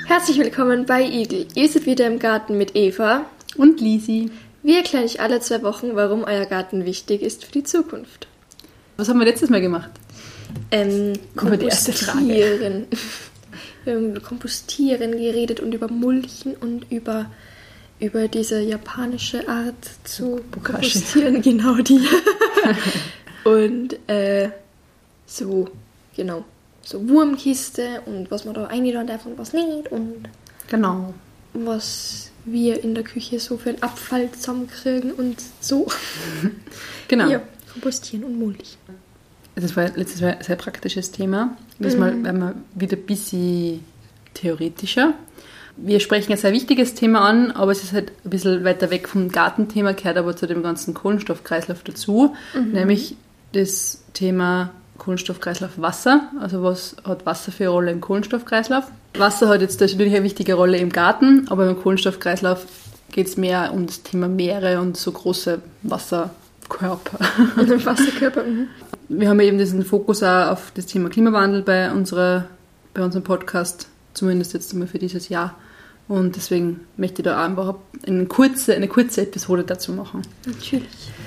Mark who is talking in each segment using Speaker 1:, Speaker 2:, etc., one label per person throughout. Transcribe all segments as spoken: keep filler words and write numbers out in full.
Speaker 1: Herzlich willkommen bei Igel. Ihr seid wieder im Garten mit Eva
Speaker 2: und Lisi.
Speaker 1: Wir erklären euch alle zwei Wochen, warum euer Garten wichtig ist für die Zukunft.
Speaker 2: Was haben wir letztes Mal gemacht?
Speaker 1: Ähm,
Speaker 2: Über die erste Frage.
Speaker 1: Kompostieren. Wir haben über Kompostieren geredet und über Mulchen und über, über diese japanische Art zu
Speaker 2: Bokashi.
Speaker 1: kompostieren. Genau die. Und äh, so, genau. So Wurmkiste und was man da reintun darf und was nicht und
Speaker 2: Genau.
Speaker 1: was wir in der Küche so für einen Abfall zusammenkriegen und so.
Speaker 2: Genau.
Speaker 1: Ja, kompostieren und mulchen.
Speaker 2: Das war letztes Mal ein sehr praktisches Thema. Diesmal mhm. werden wir wieder ein bisschen theoretischer. Wir sprechen ein sehr wichtiges Thema an, aber es ist halt ein bisschen weiter weg vom Gartenthema, gehört aber zu dem ganzen Kohlenstoffkreislauf dazu, mhm. nämlich das Thema Kohlenstoffkreislauf Wasser. Also was hat Wasser für eine Rolle im Kohlenstoffkreislauf? Wasser hat jetzt natürlich eine wichtige Rolle im Garten, aber im Kohlenstoffkreislauf geht es mehr um das Thema Meere und so große Wasserkörper.
Speaker 1: Wasserkörper, mhm. Wir
Speaker 2: haben eben diesen Fokus auch auf das Thema Klimawandel bei, unserer, bei unserem Podcast, zumindest jetzt einmal für dieses Jahr. Und deswegen möchte ich da einfach eine kurze, eine kurze Episode dazu machen.
Speaker 1: Natürlich.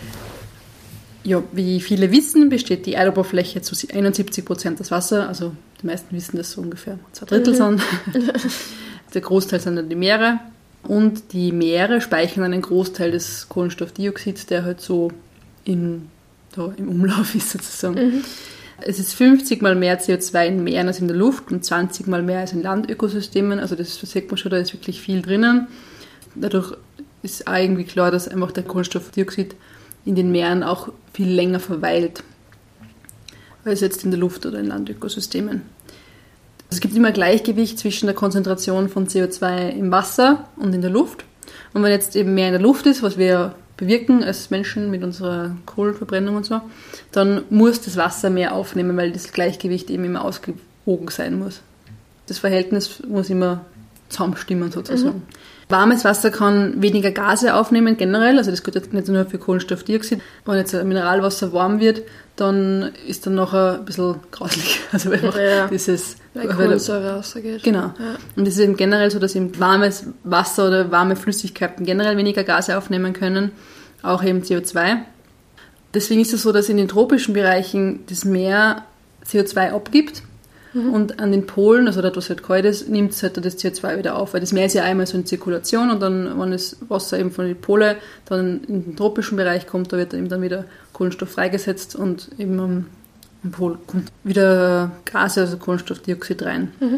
Speaker 2: Ja, wie viele wissen, besteht die Erdoberfläche zu einundsiebzig Prozent aus Wasser. Also die meisten wissen, dass so ungefähr zwei Drittel mhm. sind. Der Großteil sind dann die Meere. Und die Meere speichern einen Großteil des Kohlenstoffdioxids, der halt so in, da im Umlauf ist sozusagen. Mhm. Es ist fünfzig mal mehr C O zwei in Meeren als in der Luft und zwanzig mal mehr als in Landökosystemen. Also das sieht man schon, da ist wirklich viel drinnen. Dadurch ist auch irgendwie klar, dass einfach der Kohlenstoffdioxid in den Meeren auch viel länger verweilt als jetzt in der Luft oder in Landökosystemen. Es gibt immer Gleichgewicht zwischen der Konzentration von C O zwei im Wasser und in der Luft. Und wenn jetzt eben mehr in der Luft ist, was wir bewirken als Menschen mit unserer Kohlenverbrennung und so, dann muss das Wasser mehr aufnehmen, weil das Gleichgewicht eben immer ausgewogen sein muss. Das Verhältnis muss immer zusammenstimmen sozusagen. Mhm. Warmes Wasser kann weniger Gase aufnehmen generell, also das gilt jetzt nicht nur für Kohlenstoffdioxid. Wenn jetzt ein Mineralwasser warm wird, dann ist dann nachher ein bisschen grauslich. Also einfach ja, ja. dieses...
Speaker 1: Weil Kohlensäure rausgeht.
Speaker 2: Genau. Ja. Und es ist eben generell so, dass eben warmes Wasser oder warme Flüssigkeiten generell weniger Gase aufnehmen können, auch eben C O zwei. Deswegen ist es so, dass in den tropischen Bereichen das Meer C O zwei abgibt. Mhm. Und an den Polen, also dort, was halt kalt ist, nimmt es halt das C O zwei wieder auf. Weil das Meer ist ja einmal so in Zirkulation und dann, wenn das Wasser eben von den Pole dann in den tropischen Bereich kommt, da wird eben dann wieder Kohlenstoff freigesetzt und eben am, am Pol kommt wieder Gase, also Kohlenstoffdioxid rein. Mhm.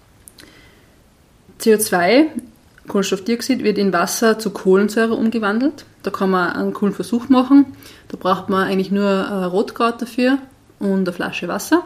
Speaker 2: C O zwei, Kohlenstoffdioxid, wird in Wasser zu Kohlensäure umgewandelt. Da kann man einen coolen Versuch machen. Da braucht man eigentlich nur ein Rotkraut dafür und eine Flasche Wasser.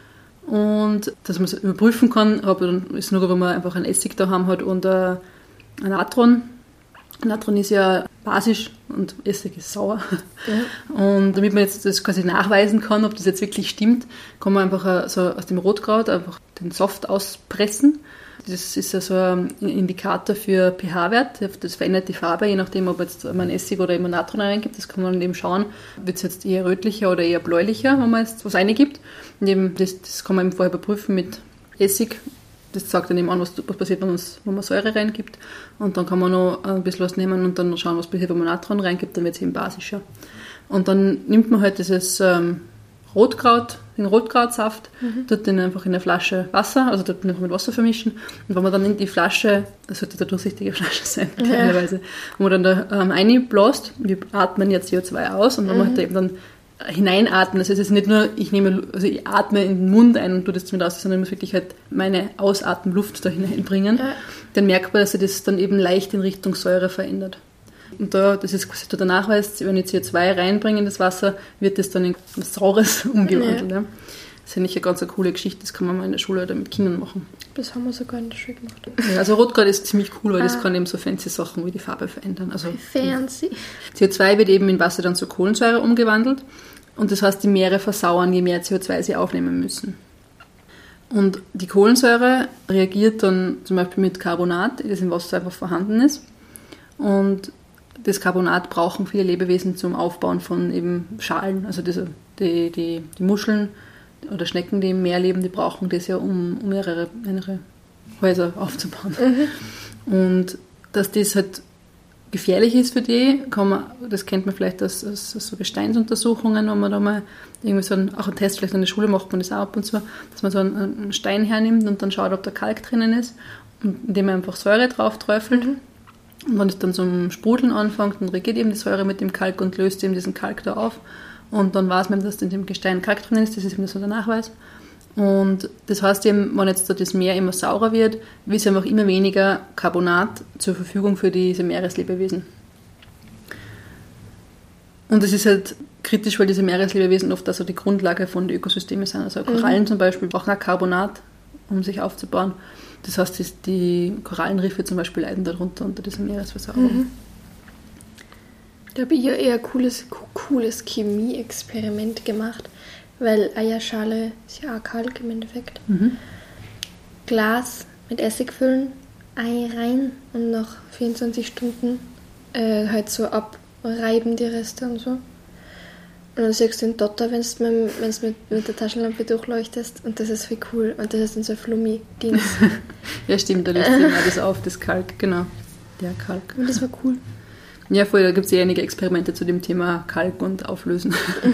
Speaker 2: Und dass man es überprüfen kann, aber dann ist es nur, wenn man einfach einen Essig da haben hat und ein Natron. Natron ist ja basisch und Essig ist sauer. Ja. Und damit man jetzt das quasi nachweisen kann, ob das jetzt wirklich stimmt, kann man einfach so aus dem Rotkraut einfach den Saft auspressen. Das ist ja so ein Indikator für pH-Wert. Das verändert die Farbe, je nachdem, ob jetzt man Essig oder immer Natron reingibt. Das kann man eben schauen, wird es jetzt eher rötlicher oder eher bläulicher, wenn man jetzt was reingibt. Und eben das, das kann man eben vorher überprüfen mit Essig. Das sagt dann eben an, was, was passiert, wenn, wenn man Säure reingibt. Und dann kann man noch ein bisschen was nehmen und dann schauen, was passiert, wenn man Natron reingibt. Dann wird es eben basischer. Und dann nimmt man halt dieses ähm, Rotkraut, den Rotkrautsaft, mhm. tut den einfach in eine Flasche Wasser, also tut den einfach mit Wasser vermischen. Und wenn man dann in die Flasche, das sollte eine durchsichtige Flasche sein, teilweise, ja. wenn man dann da ähm, reinbläst, wir atmen ja C O zwei aus und wenn mhm. man halt eben dann hineinatmen, das heißt, es ist nicht nur, ich nehme, also ich atme in den Mund ein und tue das mit aus, sondern ich muss wirklich halt meine Ausatemluft da hineinbringen, ja. Dann merkt man, dass sich das dann eben leicht in Richtung Säure verändert. Und da, das ist quasi der Nachweis, wenn ich C O zwei reinbringe in das Wasser, wird das dann in was Saures umgewandelt. Ja. Ja. Das ist ja nicht eine ganz eine coole Geschichte, das kann man mal in der Schule oder mit Kindern machen.
Speaker 1: Das haben wir sogar in der Schule gemacht.
Speaker 2: Ja, also Rotkraut ist ziemlich cool, weil ah. das kann eben so fancy Sachen wie die Farbe verändern. Also
Speaker 1: fancy.
Speaker 2: C O zwei wird eben in Wasser dann zu Kohlensäure umgewandelt und das heißt, die Meere versauern, je mehr C O zwei sie aufnehmen müssen. Und die Kohlensäure reagiert dann zum Beispiel mit Carbonat, das im Wasser einfach vorhanden ist. Und das Carbonat brauchen viele Lebewesen zum Aufbauen von eben Schalen. Also diese, die, die, die Muscheln oder Schnecken, die im Meer leben, die brauchen das ja, um, um ihre, ihre Häuser aufzubauen. Mhm. Und dass das halt gefährlich ist für die, kann man, das kennt man vielleicht aus, aus, aus so Gesteinsuntersuchungen, wenn man da mal irgendwie so einen, auch einen Test, vielleicht an der Schule macht man das auch ab und zu, dass man so einen, einen Stein hernimmt und dann schaut, ob da Kalk drinnen ist, und indem man einfach Säure drauf träufelt. Mhm. Und wenn es dann zum Sprudeln anfängt, dann reagiert eben die Säure mit dem Kalk und löst eben diesen Kalk da auf. Und dann weiß man, dass in dem Gestein Kalk drin ist, das ist eben so der Nachweis. Und das heißt eben, wenn jetzt das Meer immer saurer wird, ist einfach immer weniger Carbonat zur Verfügung für diese Meereslebewesen. Und das ist halt kritisch, weil diese Meereslebewesen oft also die Grundlage von den Ökosystemen sind. Also Korallen mhm. zum Beispiel brauchen auch Carbonat, um sich aufzubauen. Das heißt, die Korallenriffe zum Beispiel leiden darunter unter dieser Meeresversauerung. Mhm.
Speaker 1: Da habe ich ja eher ein cooles, cooles Chemie-Experiment gemacht. Weil Eierschale ist ja auch Kalk im Endeffekt. Mhm. Glas mit Essig füllen, Ei rein und nach vierundzwanzig Stunden äh, halt so abreiben die Reste und so. Und dann siehst du den Dotter, wenn du mit, mit, mit der Taschenlampe durchleuchtest, und das ist viel cool. Und das ist dann so ein Flummi-Ding.
Speaker 2: Ja, stimmt, da löst sich immer das auf, das Kalk, genau. Der Kalk.
Speaker 1: Und das war cool.
Speaker 2: Ja, voll, da gibt es ja einige Experimente zu dem Thema Kalk und Auflösen.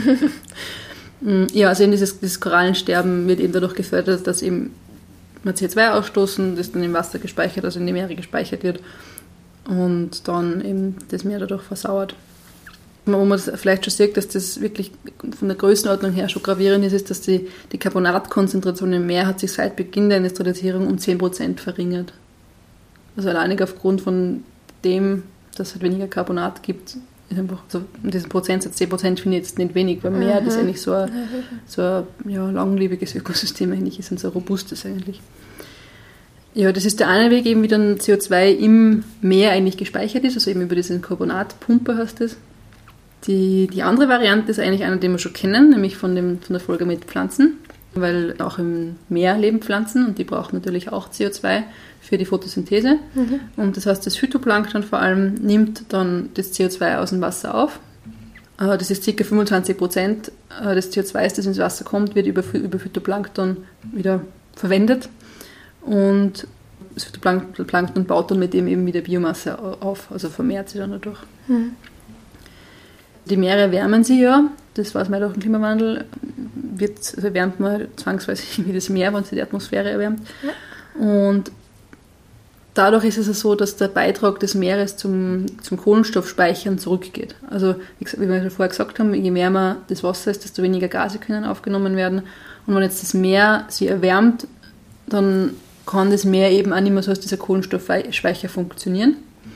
Speaker 2: Ja, also eben dieses, dieses Korallensterben wird eben dadurch gefördert, dass eben wir C O zwei ausstoßen, das dann im Wasser gespeichert, also in die Meere gespeichert wird und dann eben das Meer dadurch versauert. Wo man vielleicht schon sieht, dass das wirklich von der Größenordnung her schon gravierend ist, ist, dass die, die Carbonatkonzentration im Meer hat sich seit Beginn der Industrialisierung um zehn Prozent verringert. Also alleinig aufgrund von dem, dass es halt weniger Carbonat gibt, ist einfach so, diesen Prozentsatz, zehn Prozent finde ich jetzt nicht wenig, weil Meer, mhm. das eigentlich so ein, so ein ja, langlebiges Ökosystem eigentlich ist und so ein robustes eigentlich. Ja, das ist der eine Weg, eben wie dann C O zwei im Meer eigentlich gespeichert ist, also eben über diese Carbonatpumpe heißt das. Die, die andere Variante ist eigentlich eine, die wir schon kennen, nämlich von, dem, von der Folge mit Pflanzen, weil auch im Meer leben Pflanzen und die brauchen natürlich auch C O zwei für die Photosynthese. Mhm. Und das heißt, das Phytoplankton vor allem nimmt dann das C O zwei aus dem Wasser auf. Das ist ca. fünfundzwanzig Prozent des C O zwei, das ins Wasser kommt, wird über, über Phytoplankton wieder verwendet. Und das Phytoplankton baut dann mit dem eben wieder Biomasse auf, also vermehrt sich dann dadurch. Mhm. Die Meere erwärmen sie ja, das weiß man ja durch den Klimawandel, wird, also erwärmt man zwangsweise wie das Meer, wenn sich die Atmosphäre erwärmt. Ja. Und dadurch ist es so, dass der Beitrag des Meeres zum, zum Kohlenstoffspeichern zurückgeht. Also wie wir schon vorher gesagt haben, je wärmer das Wasser ist, desto weniger Gase können aufgenommen werden. Und wenn jetzt das Meer sie erwärmt, dann kann das Meer eben auch nicht mehr so als dieser Kohlenstoffspeicher funktionieren.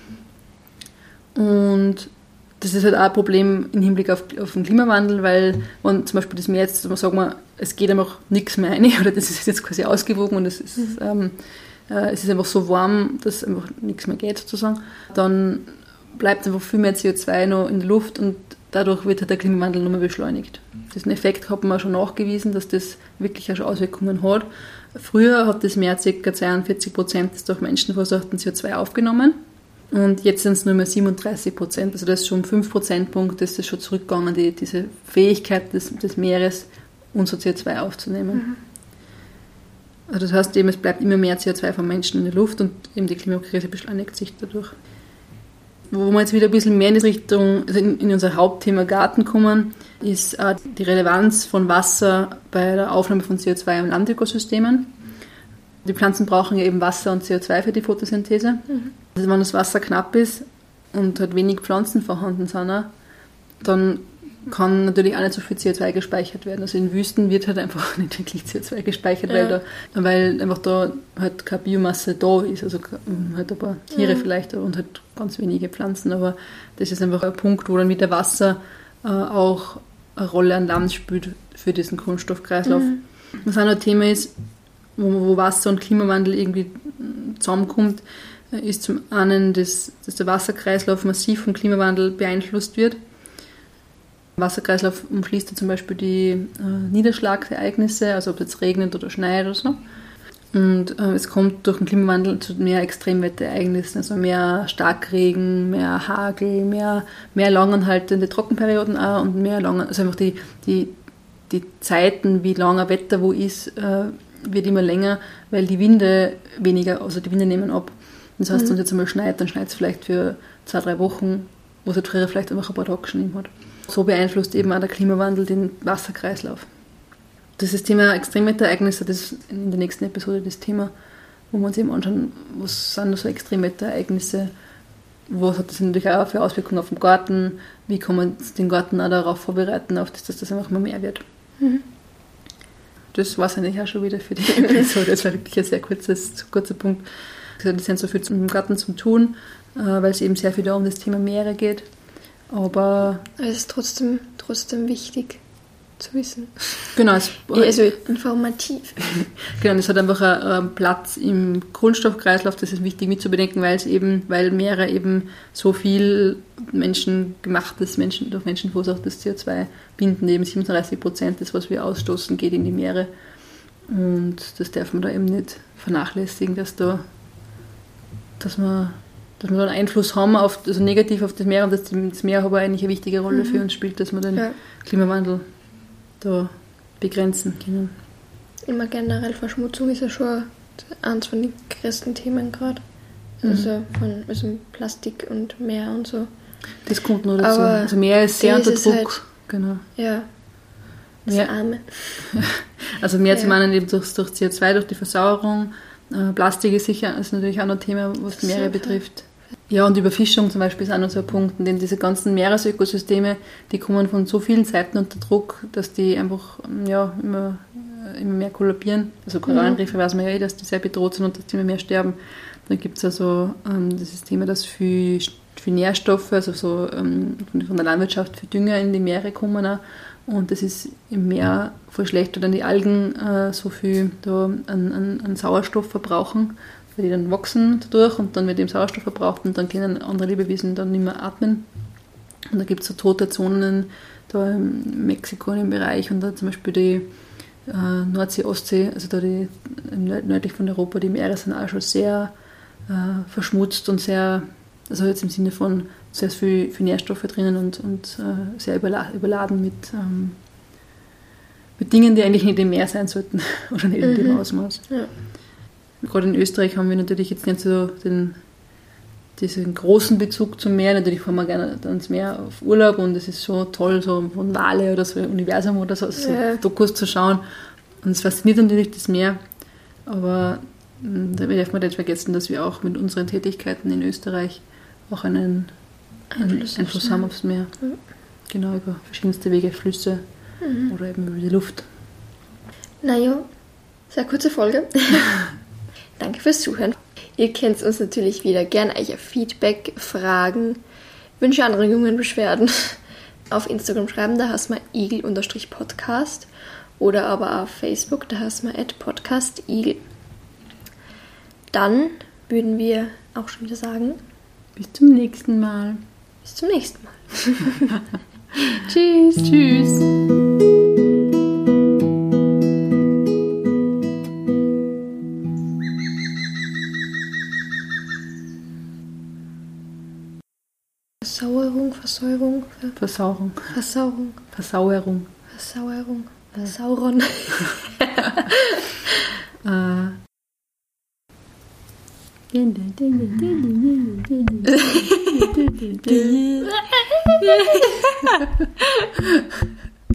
Speaker 2: Und das ist halt auch ein Problem im Hinblick auf, auf den Klimawandel, weil wenn zum Beispiel das Meer jetzt, sagen wir, es geht einfach nichts mehr rein, oder das ist jetzt quasi ausgewogen und es ist, mhm. ähm, äh, es ist einfach so warm, dass einfach nichts mehr geht sozusagen, dann bleibt einfach viel mehr C O zwei noch in der Luft und dadurch wird halt der Klimawandel nochmal beschleunigt. Diesen Effekt hat man schon nachgewiesen, dass das wirklich auch schon Auswirkungen hat. Früher hat das Meer ca. zweiundvierzig Prozent des durch Menschen verursachten C O zwei aufgenommen. Und jetzt sind es nur mehr siebenunddreißig Prozent, also das ist schon um fünf Prozentpunkte, das ist schon zurückgegangen, die, diese Fähigkeit des, des Meeres, unser C O zwei aufzunehmen. Mhm. Also das heißt eben, es bleibt immer mehr C O zwei vom Menschen in der Luft und eben die Klimakrise beschleunigt sich dadurch. Wo wir jetzt wieder ein bisschen mehr in die Richtung, also in, in unser Hauptthema Garten kommen, ist äh, die Relevanz von Wasser bei der Aufnahme von C O zwei in Landökosystemen. Die Pflanzen brauchen ja eben Wasser und C O zwei für die Photosynthese. Mhm. Also wenn das Wasser knapp ist und halt wenig Pflanzen vorhanden sind, dann kann natürlich auch nicht so viel C O zwei gespeichert werden. Also in Wüsten wird halt einfach nicht wirklich C O zwei gespeichert, ja. weil, da, weil einfach da halt keine Biomasse da ist. Also halt ein paar Tiere ja. vielleicht und halt ganz wenige Pflanzen. Aber das ist einfach ein Punkt, wo dann wieder Wasser äh, auch eine Rolle an Land spielt für diesen Kohlenstoffkreislauf. Mhm. Was auch noch ein Thema ist, wo, wo Wasser und Klimawandel irgendwie zusammenkommt, ist zum einen, dass, dass der Wasserkreislauf massiv vom Klimawandel beeinflusst wird. Der Wasserkreislauf umschließt ja zum Beispiel die äh, Niederschlagsereignisse, also ob es jetzt regnet oder schneit oder so. Und äh, es kommt durch den Klimawandel zu mehr Extremwetterereignissen, also mehr Starkregen, mehr Hagel, mehr, mehr langanhaltende Trockenperioden auch und mehr lang, also einfach die, die, die Zeiten, wie lange Wetter wo ist, äh, wird immer länger, weil die Winde weniger, also die Winde nehmen ab. Das heißt, mhm. wenn es jetzt einmal schneit, dann schneit es vielleicht für zwei, drei Wochen, wo es halt früher vielleicht einfach ein paar Tage geschnien hat. So beeinflusst eben auch der Klimawandel den Wasserkreislauf. Das ist das Thema Extremwetterereignisse, das ist in der nächsten Episode das Thema, wo wir uns eben anschauen, was sind so Extremwetterereignisse, was hat das natürlich auch für Auswirkungen auf den Garten, wie kann man den Garten auch darauf vorbereiten, auf das, dass das einfach mal mehr wird. Mhm. Das war es eigentlich auch schon wieder für die Episode. Das war wirklich ein sehr kurzes, kurzer Punkt. Es sind so viel im Garten zum Tun, weil es eben sehr viel da um das Thema Meere geht. Aber
Speaker 1: es ist trotzdem, trotzdem wichtig zu wissen.
Speaker 2: Genau. Es,
Speaker 1: also informativ.
Speaker 2: Genau, es hat einfach einen Platz im Kohlenstoffkreislauf, das ist wichtig mitzubedenken, weil es eben, weil Meere eben so viel menschengemachtes, Menschen, durch Menschen verursachtes C O zwei binden, eben siebenunddreißig Prozent des, was wir ausstoßen, geht in die Meere. Und das darf man da eben nicht vernachlässigen, dass da, dass man dass wir da einen Einfluss haben, auf, also negativ auf das Meer, und dass das Meer aber eigentlich eine wichtige Rolle mhm. für uns spielt, dass wir den ja. Klimawandel da begrenzen können.
Speaker 1: Immer generell, Verschmutzung ist ja schon eines von den größten Themen gerade. Also mhm. von also Plastik und Meer und so.
Speaker 2: Das kommt noch dazu. Aber also Meer ist sehr unter Druck. Halt,
Speaker 1: genau. Ja. Das
Speaker 2: Meer,
Speaker 1: Arme.
Speaker 2: Also Meer ja. zu meinen eben durch, durch C O zwei, durch die Versauerung. Äh, Plastik ist sicher ist natürlich auch noch ein Thema, was die Meere betrifft. Ja, und Überfischung zum Beispiel ist auch noch so ein Punkt, denn diese ganzen Meeresökosysteme, die kommen von so vielen Seiten unter Druck, dass die einfach ja, immer, immer mehr kollabieren. Also Korallenriffe mhm. weiß man ja eh, dass die sehr bedroht sind und dass die immer mehr sterben. Dann gibt es also ähm, das Thema, dass viel, viel Nährstoffe, also so ähm, von der Landwirtschaft, viel Dünger in die Meere kommen auch. Und das ist im Meer voll schlecht, weil dann die Algen äh, so viel da an, an, an Sauerstoff verbrauchen, weil die dann wachsen dadurch und dann wird eben Sauerstoff verbraucht und dann können andere Lebewesen dann nicht mehr atmen. Und da gibt es so tote Zonen da in Mexiko in dem Bereich und da zum Beispiel die äh, Nordsee, Ostsee, also da die nördlich von Europa, die Meere sind auch schon sehr äh, verschmutzt und sehr, also jetzt im Sinne von sehr viel, viel Nährstoffe drinnen und, und äh, sehr überla- überladen mit, ähm, mit Dingen, die eigentlich nicht im Meer sein sollten oder nicht in dem mhm. Ausmaß. Ja. Gerade in Österreich haben wir natürlich jetzt nicht so den, diesen großen Bezug zum Meer. Natürlich fahren wir gerne ans Meer auf Urlaub und es ist so toll, so von Wale oder so Universum oder so, so ja. Dokus zu schauen. Und es fasziniert natürlich das Meer. Aber mh, da darf man nicht vergessen, dass wir auch mit unseren Tätigkeiten in Österreich auch einen Einfluss, Einfluss haben aufs Meer. Mhm. Genau, über verschiedenste Wege, Flüsse mhm. oder eben über die Luft.
Speaker 1: Naja, sehr kurze Folge. Danke fürs Zuhören. Ihr könnt uns natürlich wieder gerne euer Feedback, Fragen, Wünsche, Anregungen, Beschwerden auf Instagram schreiben, da heißt man igel-podcast oder aber auf Facebook, da heißt man at podcastigel. Dann würden wir auch schon wieder sagen,
Speaker 2: bis zum nächsten Mal.
Speaker 1: Bis zum nächsten Mal. Tschüss.
Speaker 2: Tschüss.
Speaker 1: Versauerung, Versäuerung.
Speaker 2: Versauerung.
Speaker 1: Versauerung.
Speaker 2: Versauerung.
Speaker 1: Versauerung. Versauron. äh.